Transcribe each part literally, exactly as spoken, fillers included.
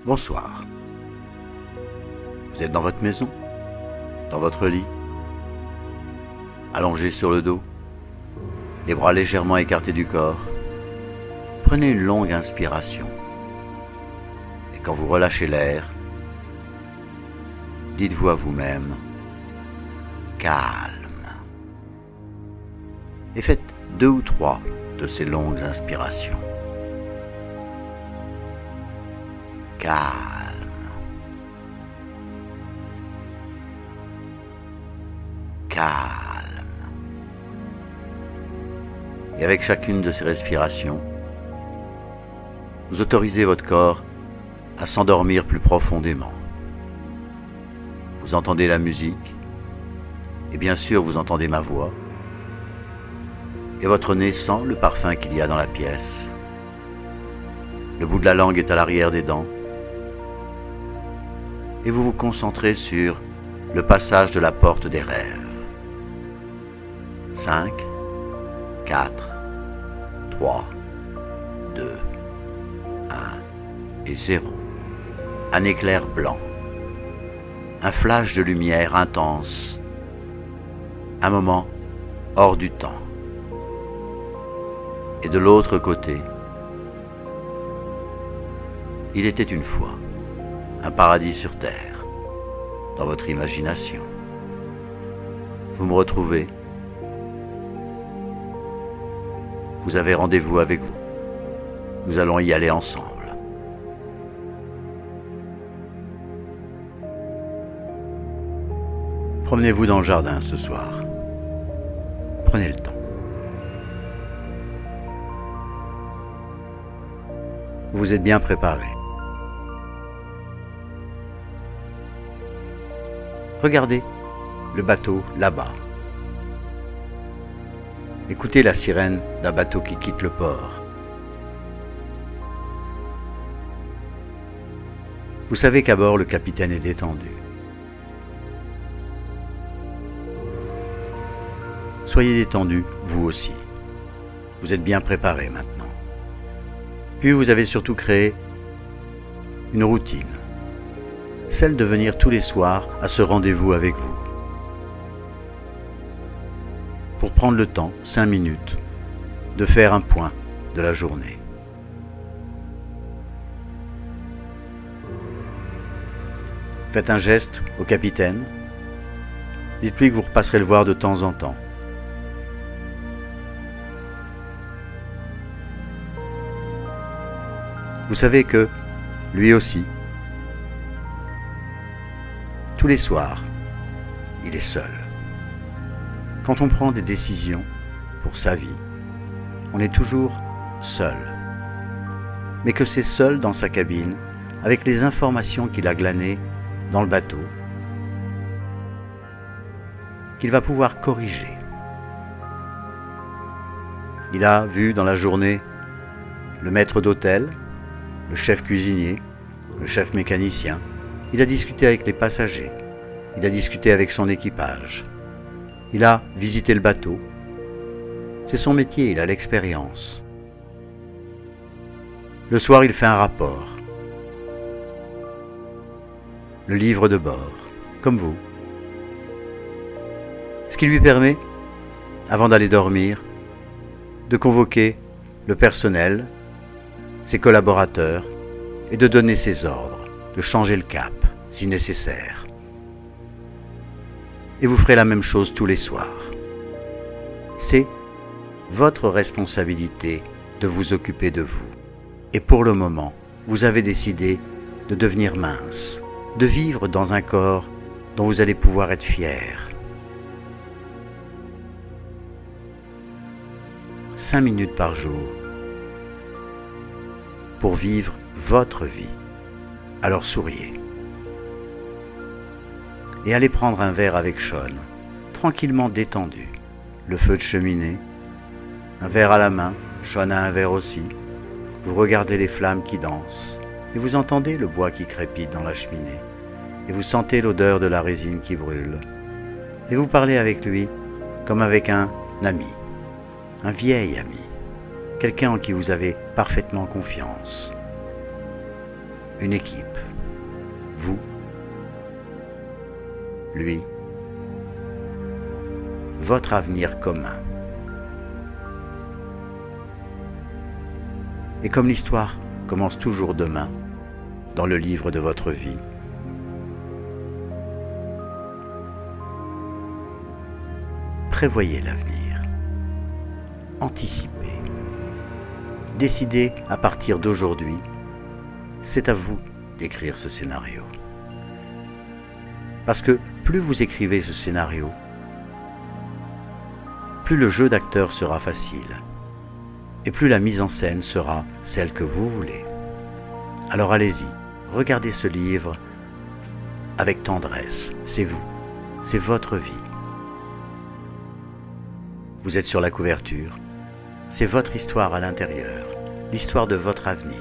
Bonsoir. Vous êtes dans votre maison, dans votre lit, allongé sur le dos, les bras légèrement écartés du corps. Prenez une longue inspiration. Et quand vous relâchez l'air, dites-vous à vous-même « calme ». Et faites deux ou trois de ces longues inspirations. Calme. Calme. Et avec chacune de ces respirations, vous autorisez votre corps à s'endormir plus profondément. Vous entendez la musique, et bien sûr vous entendez ma voix, et votre nez sent le parfum qu'il y a dans la pièce. Le bout de la langue est à l'arrière des dents, et vous vous concentrez sur le passage de la porte des rêves. cinq, quatre, trois, deux, un et zéro. Un éclair blanc, un flash de lumière intense, un moment hors du temps. Et de l'autre côté, il était une fois un paradis sur terre, dans votre imagination. Vous me retrouvez. Vous avez rendez-vous avec vous. Nous allons y aller ensemble. Promenez-vous dans le jardin ce soir. Prenez le temps. Vous êtes bien préparé. Regardez le bateau là-bas. Écoutez la sirène d'un bateau qui quitte le port. Vous savez qu'à bord, le capitaine est détendu. Soyez détendu, vous aussi. Vous êtes bien préparé maintenant. Puis vous avez surtout créé une routine, celle de venir tous les soirs à ce rendez-vous avec vous. Pour prendre le temps, cinq minutes, de faire un point de la journée. Faites un geste au capitaine. Dites-lui que vous repasserez le voir de temps en temps. Vous savez que, lui aussi, tous les soirs, il est seul. Quand on prend des décisions pour sa vie, on est toujours seul. Mais que c'est seul dans sa cabine, avec les informations qu'il a glanées dans le bateau, qu'il va pouvoir corriger. Il a vu dans la journée le maître d'hôtel, le chef cuisinier, le chef mécanicien. Il a discuté avec les passagers. Il a discuté avec son équipage. Il a visité le bateau. C'est son métier, il a l'expérience. Le soir, il fait un rapport. Le livre de bord, comme vous. Ce qui lui permet, avant d'aller dormir, de convoquer le personnel, ses collaborateurs, et de donner ses ordres, de changer le cap, si nécessaire. Et vous ferez la même chose tous les soirs. C'est votre responsabilité de vous occuper de vous. Et pour le moment, vous avez décidé de devenir mince, de vivre dans un corps dont vous allez pouvoir être fier. Cinq minutes par jour pour vivre votre vie. Alors souriez. Et allez prendre un verre avec Sean, tranquillement détendu. Le feu de cheminée, un verre à la main, Sean a un verre aussi. Vous regardez les flammes qui dansent, et vous entendez le bois qui crépite dans la cheminée, et vous sentez l'odeur de la résine qui brûle. Et vous parlez avec lui comme avec un ami, un vieil ami, quelqu'un en qui vous avez parfaitement confiance. une équipe. Vous, lui, votre avenir commun. Et comme l'histoire commence toujours demain, dans le livre de votre vie, prévoyez l'avenir, anticipez, décidez à partir d'aujourd'hui, c'est à vous d'écrire ce scénario. Parce que plus vous écrivez ce scénario, plus le jeu d'acteur sera facile, et plus la mise en scène sera celle que vous voulez. Alors allez-y, regardez ce livre avec tendresse, c'est vous, c'est votre vie. Vous êtes sur la couverture, c'est votre histoire à l'intérieur, l'histoire de votre avenir.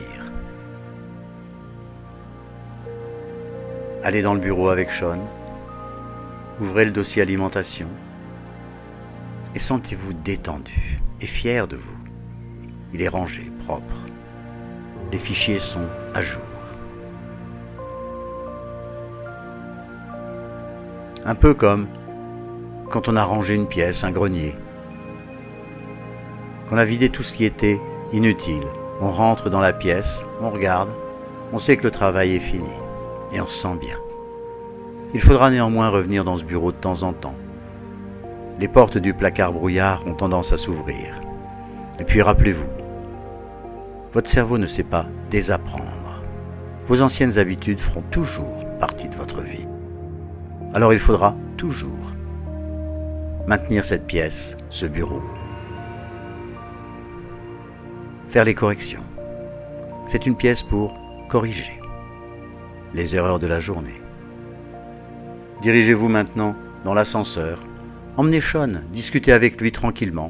Allez dans le bureau avec Sean, ouvrez le dossier alimentation et sentez-vous détendu et fier de vous. Il est rangé, propre. Les fichiers sont à jour. Un peu comme quand on a rangé une pièce, un grenier. Qu'on a vidé tout ce qui était inutile. On rentre dans la pièce, on regarde, on sait que le travail est fini et on se sent bien. Il faudra néanmoins revenir dans ce bureau de temps en temps. Les portes du placard brouillard ont tendance à s'ouvrir. Et puis rappelez-vous, votre cerveau ne sait pas désapprendre. Vos anciennes habitudes feront toujours partie de votre vie. Alors il faudra toujours maintenir cette pièce, ce bureau. Faire les corrections. C'est une pièce pour corriger les erreurs de la journée. Dirigez-vous maintenant dans l'ascenseur. Emmenez Sean, discutez avec lui tranquillement.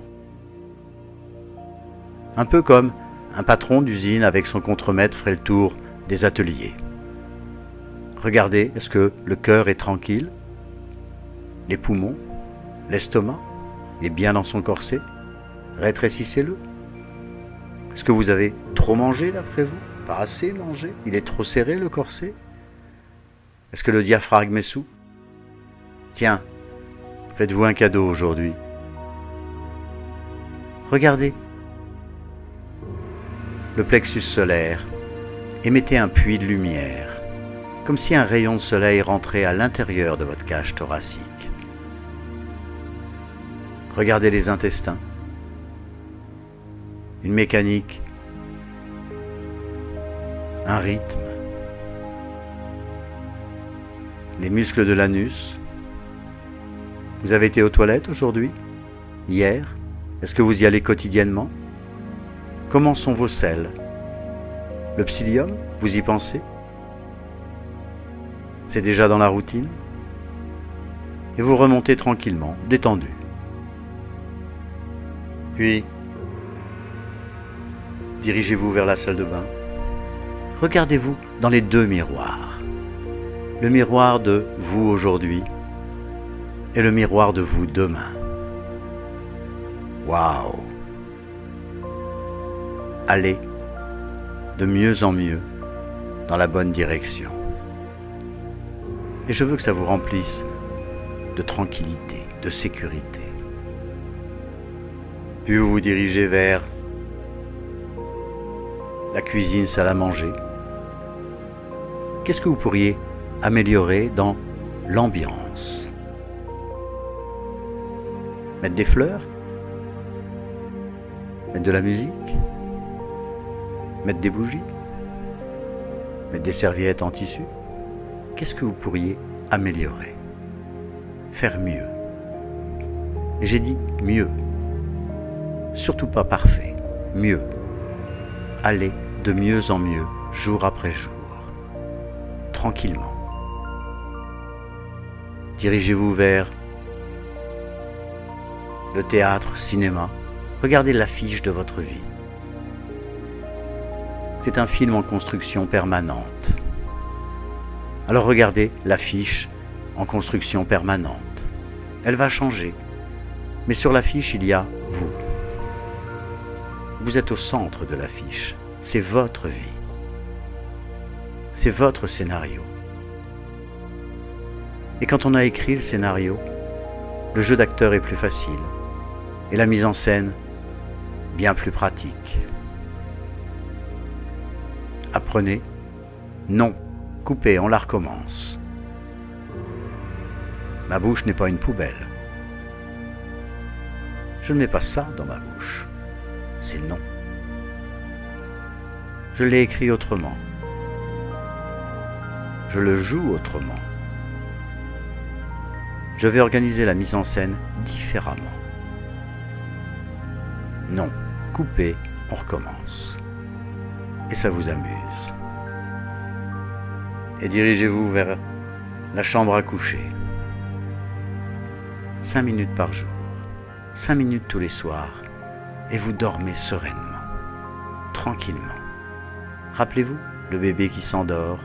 Un peu comme un patron d'usine avec son contremaître ferait le tour des ateliers. Regardez, est-ce que le cœur est tranquille? Les poumons? L'estomac? Il est bien dans son corset? Rétrécissez-le. Est-ce que vous avez trop mangé d'après vous? Pas assez mangé? Il est trop serré le corset? Est-ce que le diaphragme est souple? Tiens, faites-vous un cadeau aujourd'hui. Regardez le plexus solaire et mettez un puits de lumière, comme si un rayon de soleil rentrait à l'intérieur de votre cage thoracique. Regardez les intestins, une mécanique, un rythme, les muscles de l'anus. Vous avez été aux toilettes aujourd'hui? Hier? Est-ce que vous y allez quotidiennement? Comment sont vos selles? Le psyllium, vous y pensez? C'est déjà dans la routine? Et vous remontez tranquillement, détendu. Puis, dirigez-vous vers la salle de bain. Regardez-vous dans les deux miroirs. Le miroir de vous aujourd'hui et le miroir de vous demain. Waouh! Allez de mieux en mieux dans la bonne direction. Et je veux que ça vous remplisse de tranquillité, de sécurité. Puis vous vous dirigez vers la cuisine, salle à manger. Qu'est-ce que vous pourriez améliorer dans l'ambiance? Mettre des fleurs? Mettre de la musique? Mettre des bougies? Mettre des serviettes en tissu? Qu'est-ce que vous pourriez améliorer? Faire mieux. Et j'ai dit mieux. Surtout pas parfait. Mieux. Aller de mieux en mieux, jour après jour. Tranquillement. Dirigez-vous vers le théâtre, cinéma. Regardez l'affiche de votre vie. C'est un film en construction permanente. Alors regardez l'affiche en construction permanente. Elle va changer. Mais sur l'affiche, il y a vous. Vous êtes au centre de l'affiche. C'est votre vie. C'est votre scénario. Et quand on a écrit le scénario, le jeu d'acteur est plus facile et la mise en scène bien plus pratique. Apprenez. Non. Coupez, on la recommence. Ma bouche n'est pas une poubelle. Je ne mets pas ça dans ma bouche. C'est non. Je l'ai écrit autrement. Je le joue autrement. Je vais organiser la mise en scène différemment. Non, coupez, on recommence. Et ça vous amuse. Et dirigez-vous vers la chambre à coucher. Cinq minutes par jour, cinq minutes tous les soirs, et vous dormez sereinement, tranquillement. Rappelez-vous, le bébé qui s'endort,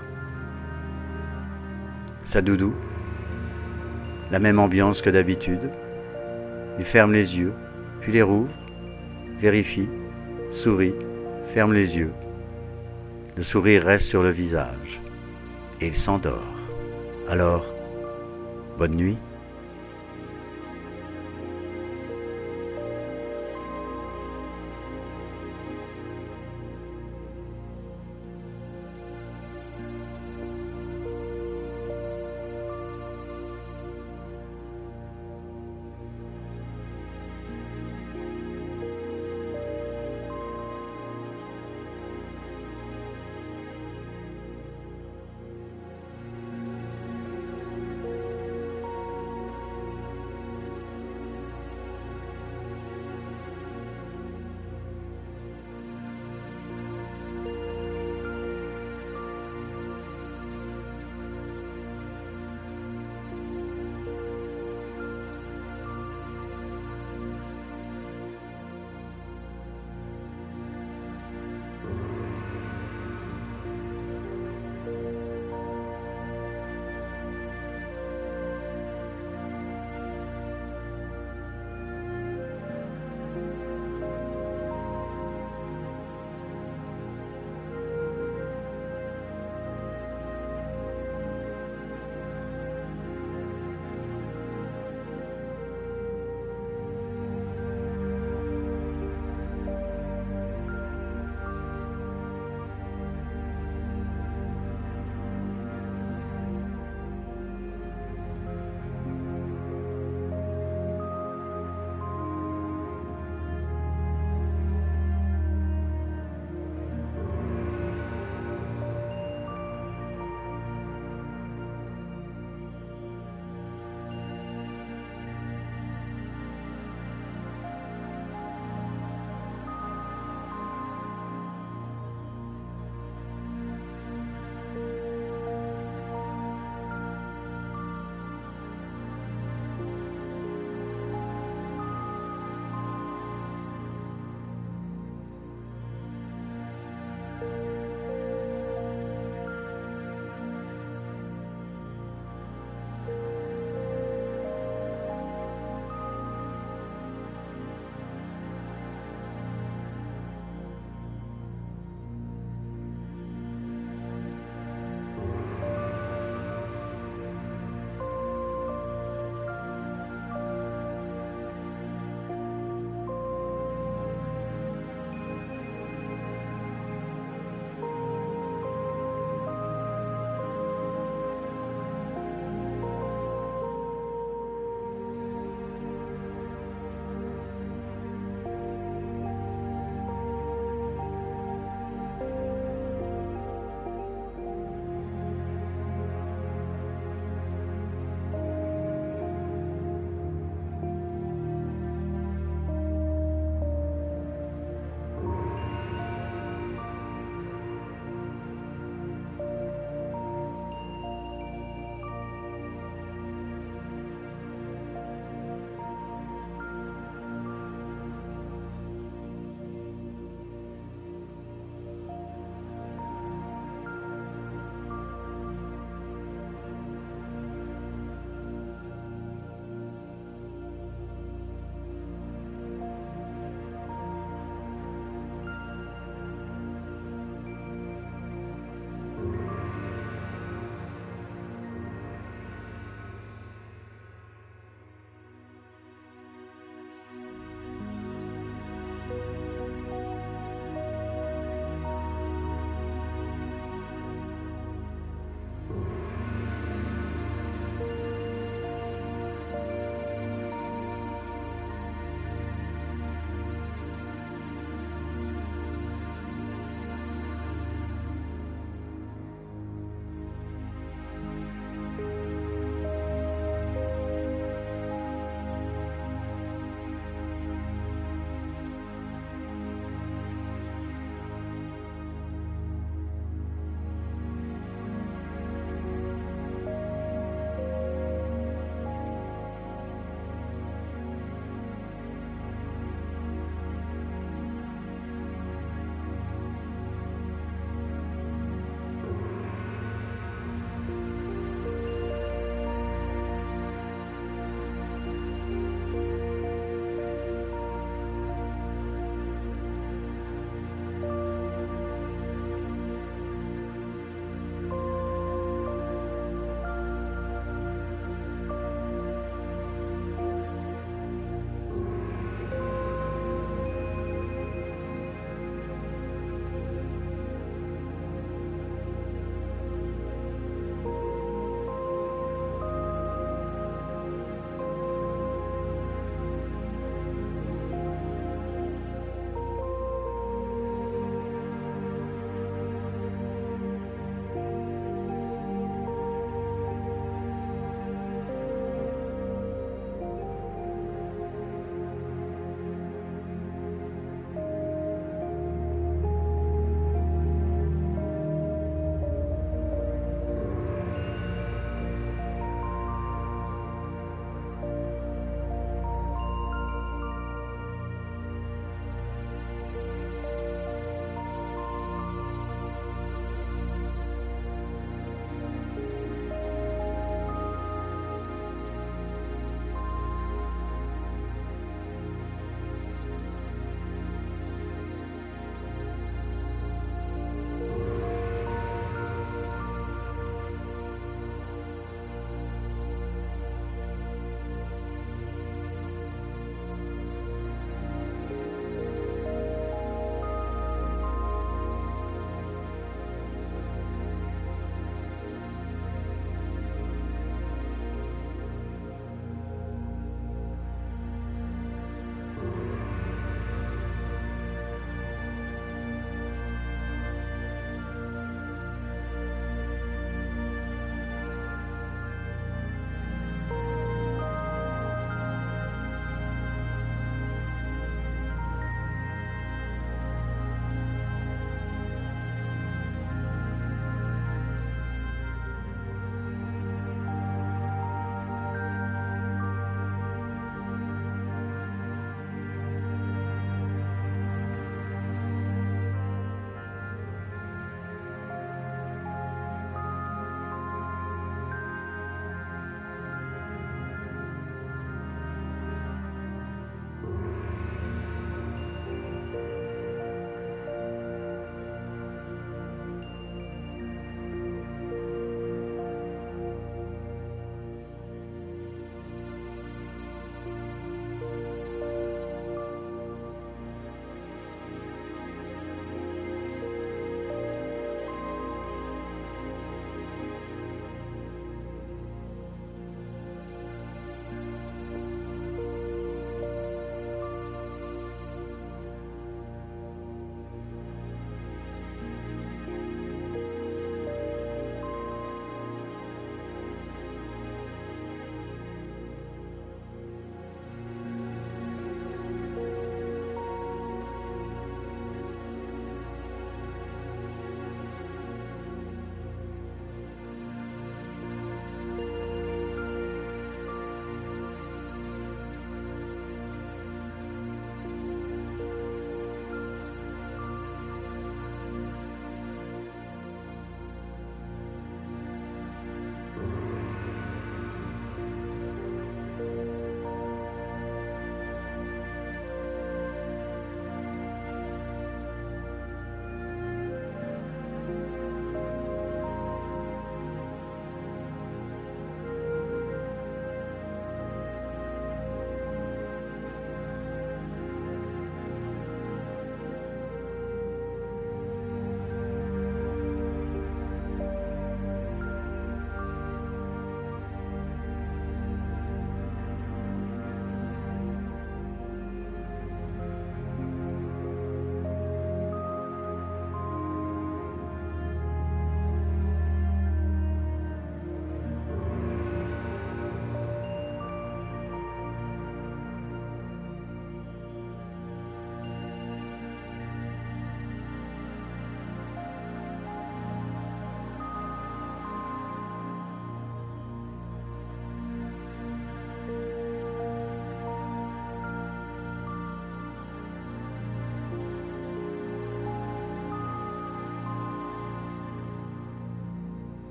sa doudou, la même ambiance que d'habitude. Il ferme les yeux, puis les rouvre, vérifie, sourit, ferme les yeux. Le sourire reste sur le visage et il s'endort. Alors, bonne nuit.